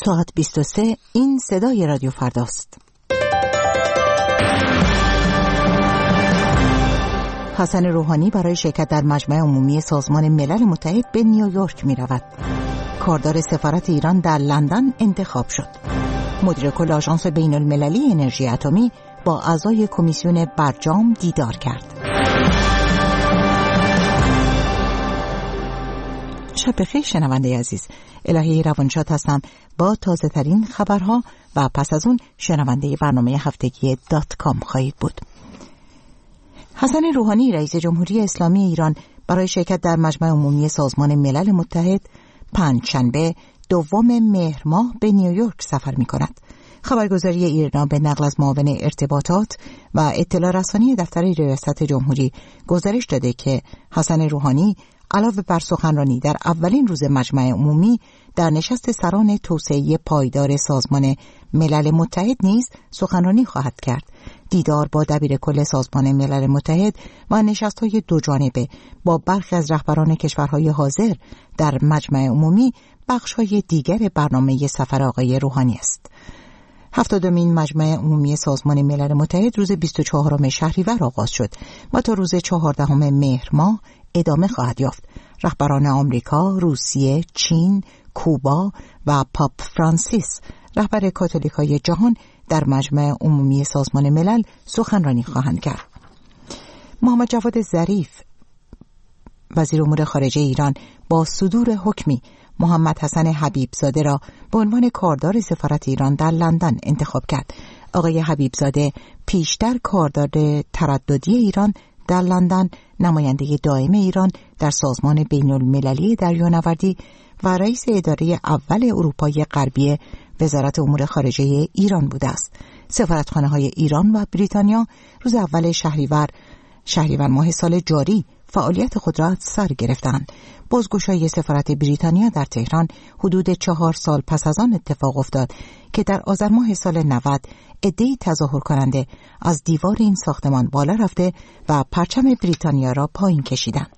ساعت 23. این صدای رادیو فرداست. حسن روحانی برای شرکت در مجمع عمومی سازمان ملل متحد به نیویورک می رود. کاردار سفارت ایران در لندن انتخاب شد. مدیر کل آژانس بین المللی انرژی اتمی با اعضای کمیسیون برجام دیدار کرد. شب بخیر شنونده عزیز، الهی روانشاد هستم با تازه ترین خبرها و پس از اون شنونده برنامه هفتگی .com خواهید بود. حسن روحانی رئیس جمهوری اسلامی ایران برای شرکت در مجمع عمومی سازمان ملل متحد پنجشنبه 2 مهر ماه به نیویورک سفر می کند. خبرگزاری ایرنا به نقل از معاون ارتباطات و اطلاع رسانی دفتر ریاست جمهوری گزارش داده که حسن روحانی علاوه بر سخنرانی در اولین روز مجمع عمومی در نشست سران توسعه پایدار سازمان ملل متحد نیز سخنرانی خواهد کرد. دیدار با دبیر کل سازمان ملل متحد و نشست‌های دوجانبه با برخی از رهبران کشورهای حاضر در مجمع عمومی بخش‌های دیگر برنامه سفر آقای روحانی است. 70مین مجمع عمومی سازمان ملل متحد روز 24 شهریور آغاز شد و تا روز 14 مهر ماه ادامه خواهد یافت. رهبران آمریکا، روسیه، چین، کوبا و پاپ فرانسیس رهبر کاتولیکای جهان در مجمع عمومی سازمان ملل سخنرانی خواهند کرد. محمد جواد ظریف وزیر امور خارجه ایران با صدور حکمی محمد حسن حبیبزاده را به عنوان کاردار سفارت ایران در لندن انتخاب کرد. آقای حبیبزاده پیشتر کاردار ترددی ایران در لندن، نماینده دائم ایران در سازمان بین المللی دریانوردی و رئیس اداره اول اروپای غربی وزارت امور خارجه ایران بوده است. سفارتخانه‌های ایران و بریتانیا روز اول شهریور ماه سال جاری فعالیت خود را سر گرفتند. بازگشایی سفارت بریتانیا در تهران حدود 4 سال پس از آن اتفاق افتاد که در آذر ماه سال 90 عده‌ای تظاهر کننده از دیوار این ساختمان بالا رفته و پرچم بریتانیا را پایین کشیدند.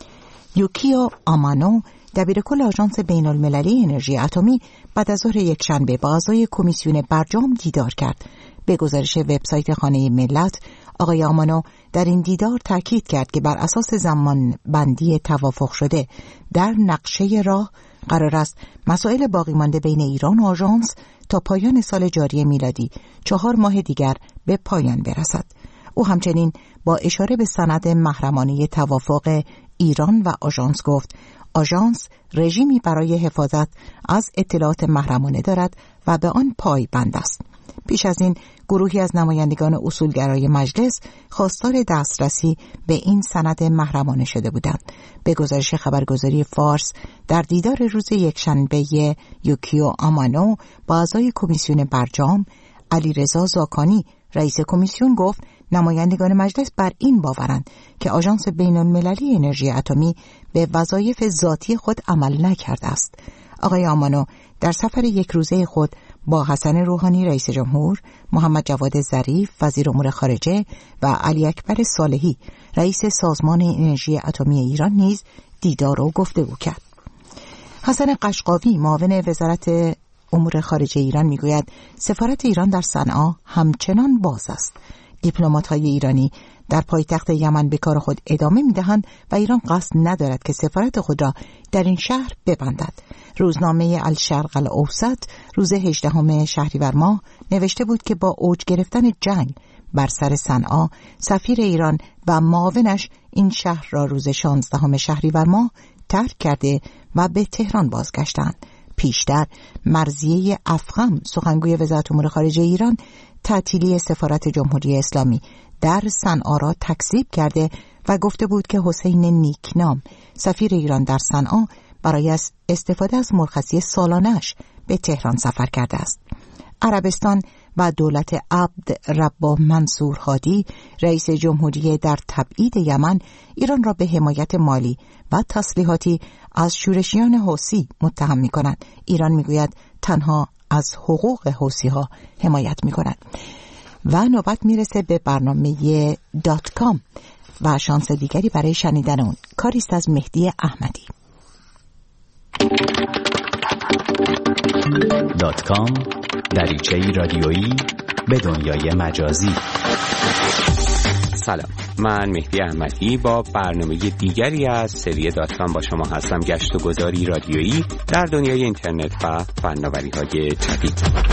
یوکیو آمانو دبیر کل آژانس بین المللی انرژی اتمی بعد از ظهر یکشنبه با اعضای کمیسیون برجام دیدار کرد. به گزارش وبسایت خانه ملت، آقای آمانو در این دیدار تاکید کرد که بر اساس زمان بندی توافق شده در نقشه راه قرار است مسائل باقی مانده بین ایران و آژانس تا پایان سال جاری میلادی 4 ماه دیگر به پایان برسد. او همچنین با اشاره به سند محرمانه توافق ایران و آژانس گفت آژانس رژیمی برای حفاظت از اطلاعات محرمانه دارد و به آن پایبند است. پیش از این گروهی از نمایندگان اصولگرای مجلس خواستار دسترسی به این سند محرمانه شده بودند. به گزارش خبرگزاری فارس، در دیدار روز یکشنبه یوکیو آمانو با اعضای کمیسیون برجام، علیرضا زاکانی رئیس کمیسیون گفت نمایندگان مجلس بر این باورند که آژانس بین المللی انرژی اتمی به وظایف ذاتی خود عمل نکرده است. آقای آمانو در سفر یک روزه خود با حسن روحانی رئیس جمهور، محمد جواد ظریف وزیر امور خارجه و علی اکبر صالحی رئیس سازمان انرژی اتمی ایران نیز دیدار و گفتگو کرد. حسن قشقاوی معاون وزارت امور خارجه ایران میگوید سفارت ایران در صنعا همچنان باز است. دیپلمات‌های ایرانی در پایتخت یمن به کار خود ادامه می‌دهند و ایران قصد ندارد که سفارت خود را در این شهر ببندد. روزنامه الشرق الاوسط روز 18 شهریور ماه نوشته بود که با اوج گرفتن جنگ بر سر صنعا، سفیر ایران و معاونش این شهر را روز 16 شهریور ماه ترک کرده و به تهران بازگشتند. پیشتر مرضیه افخم سخنگوی وزارت امور خارجه ایران تعطیلی سفارت جمهوری اسلامی در صنعا را تکذیب کرده و گفته بود که حسین نیکنام سفیر ایران در صنعا برای استفاده از مرخصی سالانه‌اش به تهران سفر کرده است. عربستان و دولت عبد ربه منصور هادی رئیس جمهوری در تبعید یمن ایران را به حمایت مالی و تسلیحاتی از شورشیان حوثی متهم می‌کند. ایران می‌گوید تنها از حقوق حوثی‌ها حمایت می‌کند. و نوبت میرسه به برنامه .com و شانس دیگری برای شنیدن اون. کاریست از مهدی احمدی. .com دریچه‌ای رادیویی به دنیای مجازی. سلام، من مهدی احمدی با برنامه دیگری از سری .com با شما هستم. گشت و گذاری رادیویی در دنیای اینترنت و فناوری‌های جدید.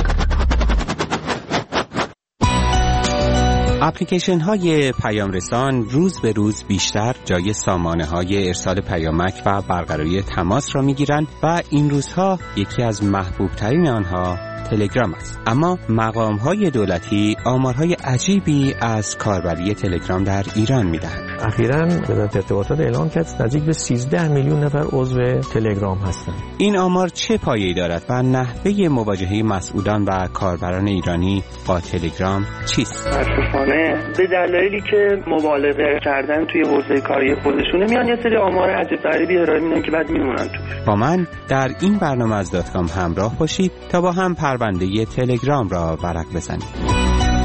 اپلیکیشن های پیام رسان روز به روز بیشتر جای سامانه های ارسال پیامک و برقراری تماس را می گیرند و این روزها یکی از محبوب ترین آنها تلگرام است. اما مقام های دولتی آمارهای عجیبی از کاربری تلگرام در ایران می دهند. اخیراً وزارت ارتباطات اعلام کرد نزدیک به 13 میلیون نفر عضو تلگرام هستند. این آمار چه پایه‌ای دارد و نحوه مواجهه مسئولان و کاربران ایرانی با تلگرام چیست؟ متأسفانه به دلایلی که مبالغه کردن توی حوزه کاری خودشونه میان یه سری آمار عجیب غریبی ارائه میدن که بعد میمونن تو. با من در این برنامه از .com همراه باشید تا با هم پرونده تلگرام را ورق بزنیم.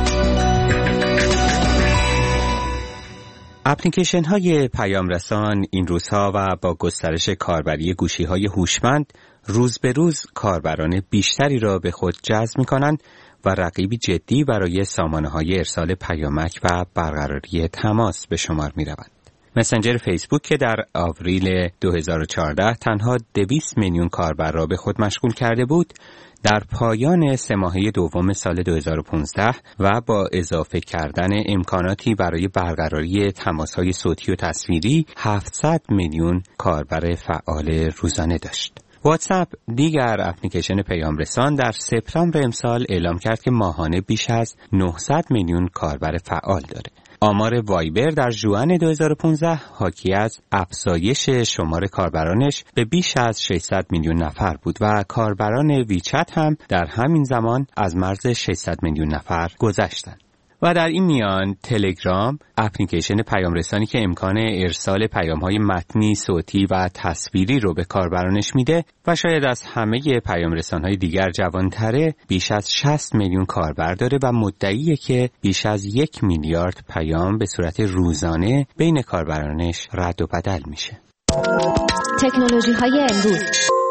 اپلیکیشن های پیام رسان این روزها و با گسترش کاربری گوشی های هوشمند روز به روز کاربران بیشتری را به خود جذب می کنند و رقیبی جدی برای سامانه های ارسال پیامک و برقراری تماس به شمار می روند. مسنجر فیسبوک که در آوریل 2014 تنها 200 میلیون کاربر را به خود مشغول کرده بود، در پایان سه ماهه دوم سال 2015 و با اضافه کردن امکاناتی برای برقراری تماس‌های صوتی و تصویری 700 میلیون کاربر فعال روزانه داشت. واتساپ دیگر اپلیکیشن پیام رسان در سپتامبر امسال اعلام کرد که ماهانه بیش از 900 میلیون کاربر فعال دارد. آمار وایبر در ژوئن 2015 حاکی از افزایش شمار کاربرانش به بیش از 600 میلیون نفر بود و کاربران ویچت هم در همین زمان از مرز 600 میلیون نفر گذشتند. و در این میان تلگرام اپلیکیشن پیام رسانی که امکان ارسال پیام‌های متنی، صوتی و تصویری رو به کاربرانش میده و شاید از همه پیام رسان‌های دیگر جوان‌تره، بیش از 60 میلیون کاربر داره و مدعیه که بیش از 1 میلیارد پیام به صورت روزانه بین کاربرانش رد و بدل میشه. تکنولوژی‌های امروز.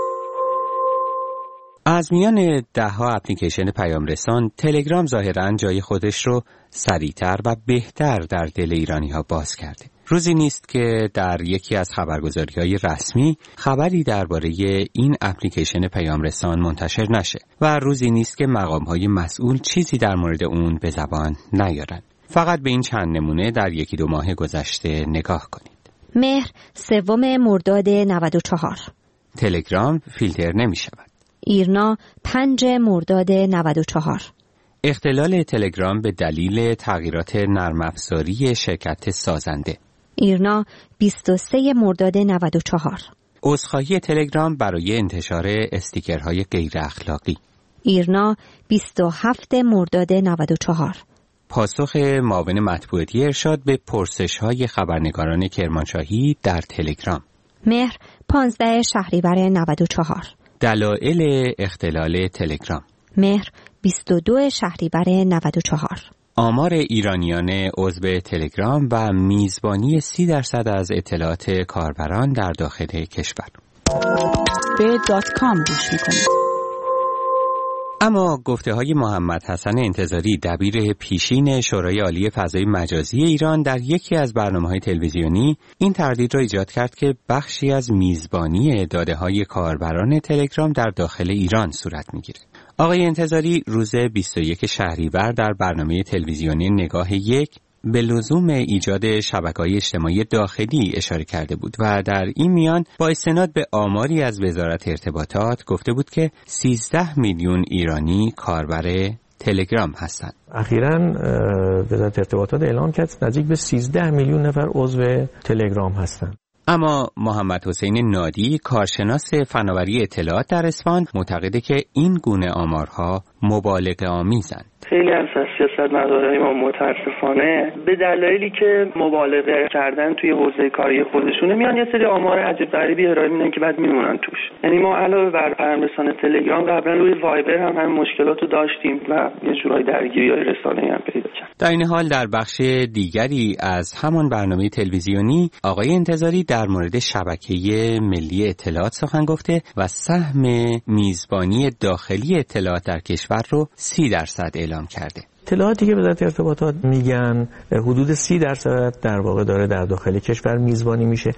از میان ده‌ها اپلیکیشن پیام رسان، تلگرام ظاهراً جای خودش رو سریعتر و بهتر در دل ایرانی‌ها باز کرده. روزی نیست که در یکی از خبرگزاری‌های رسمی خبری درباره این اپلیکیشن پیام رسان منتشر نشه و روزی نیست که مقام‌های مسئول چیزی در مورد اون به زبان نیارن. فقط به این چند نمونه در یکی دو ماه گذشته نگاه کنید. مهر 3 مرداد 94. تلگرام فیلتر نمی‌شود. ایرنا 5 مرداد 94. اختلال تلگرام به دلیل تغییرات نرم افزاری شرکت سازنده. ایرنا 23 مرداد 94. عذرخواهی تلگرام برای انتشار استیکرهای غیر اخلاقی. ایرنا 27 مرداد 94. پاسخ معاون مطبوعاتی ارشاد به پرسش‌های خبرنگاران کرمانشاهی در تلگرام. مهر 15 شهریور 94. دلایل اختلال تلگرام. مهر 22 شهریور 94. آمار ایرانیان عضو تلگرام و میزبانی 30% از اطلاعات کاربران در داخل کشور. به .com گوش می‌کنید. اما گفته‌های محمد حسن انتظاری دبیر پیشین شورای عالی فضای مجازی ایران در یکی از برنامه‌های تلویزیونی این تردید را ایجاد کرد که بخشی از میزبانی داده‌های کاربران تلگرام در داخل ایران صورت می‌گیرد. آقای انتظاری روز 21 شهریور در برنامه تلویزیونی نگاه یک به لزوم ایجاد شبکه‌های اجتماعی داخلی اشاره کرده بود و در این میان با استناد به آماری از وزارت ارتباطات گفته بود که 13 میلیون ایرانی کاربر تلگرام هستند. اخیراً وزارت ارتباطات اعلام کرد نزدیک به 13 میلیون نفر عضو تلگرام هستند. اما محمد حسین نادی کارشناس فناوری اطلاعات در اصفهان معتقده که این گونه آمارها مبالغه آمیزند. خیلی از سیاستمدارای ما متاسفانه به دلایلی که مبالغه کردن توی حوزه کاری خودشونه میان یه سری آمار عجیب غریبی ارائه میدن که بعد میمونن توش. یعنی ما علاوه بر پیام‌رسان تلگرام قبلا روی وایبر هم مشکلاتو داشتیم و یه جورای درگیری‌های رسانه‌ای هم پیدا کرد. در این حال در بخش دیگری از همان برنامه تلویزیونی آقای انتظاری در مورد شبکه ملی اطلاعات سخن گفته و سهم میزبانی داخلی اطلاعات در کشور رو 30% اعلام کرده. اطلاعاتی که وزارت ارتباطات میگن حدود 30% در واقع داره در داخل کشور میزبانی میشه،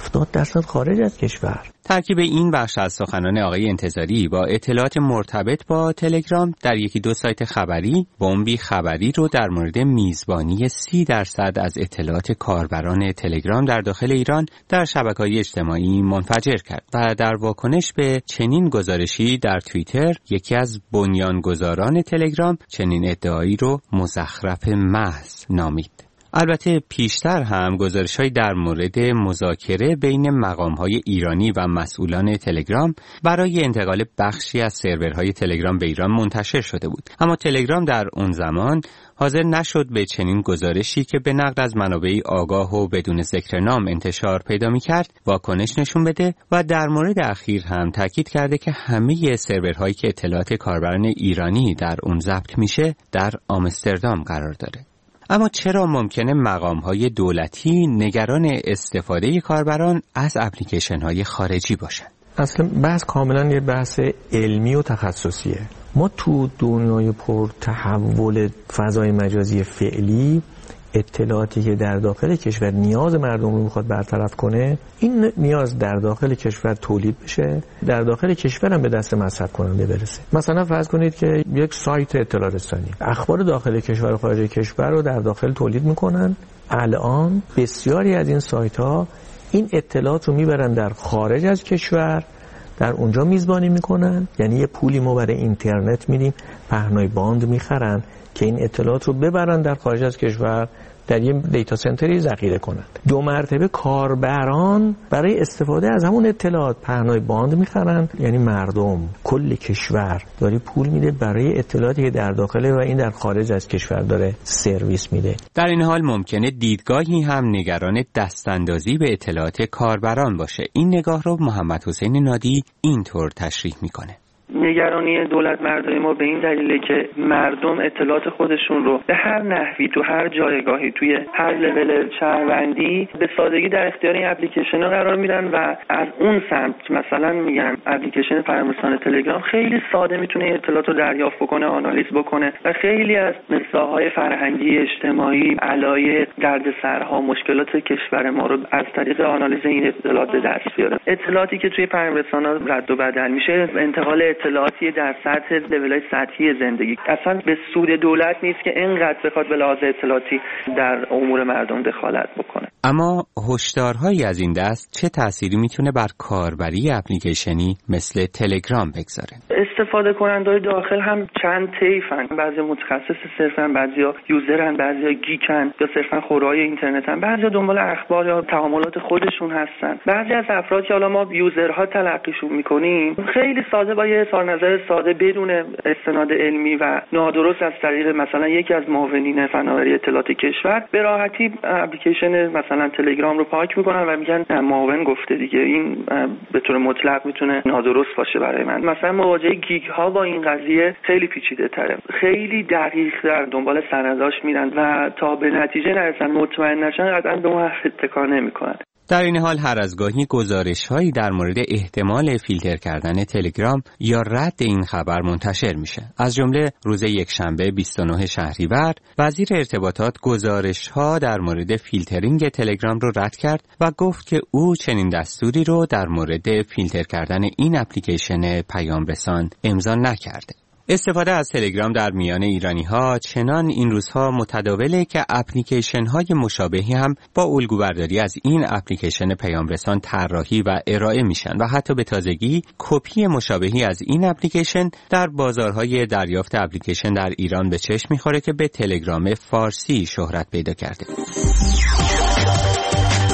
70% خارج از کشور. ترکیب این بخش از سخنان آقای انتظاری با اطلاعات مرتبط با تلگرام در یکی دو سایت خبری بمبی خبری رو در مورد میزبانی 30% از اطلاعات کاربران تلگرام در داخل ایران در شبکه‌های اجتماعی منفجر کرد و در واکنش به چنین گزارشی در توییتر یکی از بنیانگذاران تلگرام چنین ادعایی رو مزخرف محض نامید. البته پیشتر هم گزارش‌هایی در مورد مذاکره بین مقام‌های ایرانی و مسئولان تلگرام برای انتقال بخشی از سرورهای تلگرام به ایران منتشر شده بود. اما تلگرام در اون زمان حاضر نشد به چنین گزارشی که به نقل از منابعی آگاه و بدون ذکر نام انتشار پیدا می‌کرد واکنش نشون بده و در مورد اخیر هم تاکید کرده که همه سرورهایی که اطلاعات کاربران ایرانی در اون ضبط میشه در آمستردام قرار داره. اما چرا ممکنه مقام‌های دولتی نگران استفاده کاربران از اپلیکیشن‌های خارجی باشن؟ اصلا بحث کاملا یه بحث علمی و تخصصیه. ما تو دنیای پر تحول فضای مجازی فعلی اطلاعاتی که در داخل کشور نیاز مردم رو میخواد برطرف کنه، این نیاز در داخل کشور تولید بشه، در داخل کشور هم به دست مصرف کننده برسه. مثلا فرض کنید که یک سایت اطلاع رسانی اخبار داخل کشور و خارج کشور رو در داخل تولید میکنن. الان بسیاری از این سایت ها این اطلاعات رو میبرن در خارج از کشور، در اونجا میزبانی میکنن. یعنی یه پولی ما برای اینترنت میدیم، پهنای باند میخرن که این اطلاعات رو ببرن در خارج از کشور در یه دیتا سنتری ذخیره کنند. 2 مرتبه کاربران برای استفاده از همون اطلاعات پهنای باند میخرن. یعنی مردم کل کشور داری پول میده برای اطلاعاتی که در داخله و این در خارج از کشور داره سرویس میده. در این حال ممکنه دیدگاهی هم نگران دستاندازی به اطلاعات کاربران باشه. این نگاه رو محمد حسین نادی اینطور تشریح میکنه. نگرانی دولت مردای ما به این دلیله که مردم اطلاعات خودشون رو به هر نحوی تو هر جایگاهی توی هر لول شهروندی به سادگی در اختیار این اپلیکیشن ها قرار میدن و از اون سمت مثلا میگن اپلیکیشن پیام‌رسان تلگرام خیلی ساده میتونه اطلاعات رو دریافت بکنه، آنالیز بکنه و خیلی از مسائل فرهنگی، اجتماعی، علایق، دردسرها، مشکلات کشور ما رو از طریق آنالیز این اطلاعات به دست بیاره. اطلاعاتی که توی پیام‌رسان ها رد و بدل میشه انتقال اطلاعاتی در سطح لول‌های سطحی زندگی اصلا به سود دولت نیست که اینقدر بخواد به لحاظ اطلاعاتی در امور مردم دخالت بکنه. اما هشدارهایی از این دست چه تأثیری میتونه بر کاربری اپلیکیشنی مثل تلگرام بگذاره؟ استفاده کننده‌های داخل هم چند طیفن. بعضی متخصص صرفاً، بعضیا یوزرن، بعضیا گیکن یا صرفاً خورای اینترنتن، بعضیا دنبال اخبار یا تعاملات خودشون هستن. بعضی از افراد که حالا ما یوزرها تلقیشون می‌کنیم خیلی ساده با یه اظهار نظر ساده بدون استناد علمی و نادرست از طریق مثلا یکی از معاونین فناوری اطلاعات کشور به راحتی اپلیکیشن مثلا تلگرام رو پاک میکنن و میگن معاون گفته دیگه، این به طور مطلق میتونه نادرست باشه برای من. مثلا مواجهه گیگ ها با این قضیه خیلی پیچیده تره، خیلی دقیق در دنبال سنداش میرن و تا به نتیجه نرسن، مطمئن نشن، قطعا به اون حرف اتکا نمیکنن. در این حال هر از گاهی گزارش‌هایی در مورد احتمال فیلتر کردن تلگرام یا رد این خبر منتشر میشه. از جمله روز یکشنبه 29 شهریور وزیر ارتباطات گزارش‌ها در مورد فیلترینگ تلگرام رو رد کرد و گفت که او چنین دستوری رو در مورد فیلتر کردن این اپلیکیشن پیام‌رسان امضا نکرده. استفاده از تلگرام در میان ایرانی‌ها چنان این روزها متداوله که اپلیکیشن‌های مشابهی هم با الگوبرداری از این اپلیکیشن پیام‌رسان طراحی و ارائه میشن و حتی به تازگی کپی مشابهی از این اپلیکیشن در بازارهای دریافت اپلیکیشن در ایران به چشم می‌خوره که به تلگرام فارسی شهرت پیدا کرده.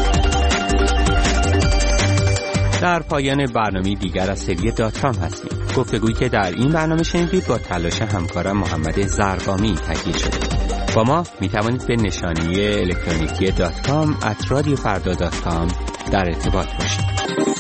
در پایان برنامه دیگر از سری .com هستیم. گفتگویی که در این برنامه شنیدید با تلاش همکارم محمد زرقامی تهیه شده. با ما می توانید به نشانی الکترونیکی .com @radiofarda.com در ارتباط باشید.